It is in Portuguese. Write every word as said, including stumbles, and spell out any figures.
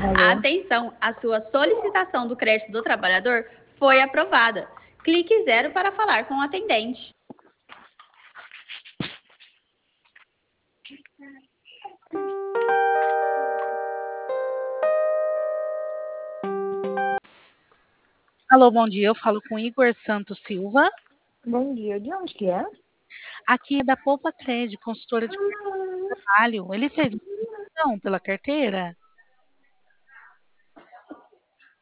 Alô? Atenção, a sua solicitação do crédito do trabalhador foi aprovada. Clique zero para falar com o atendente. Alô, bom dia. Eu falo com Igor Santos Silva. Bom dia. De onde que é? Aqui é da Poupa Crédito, consultora de trabalho. Ele fez inscrição pela carteira?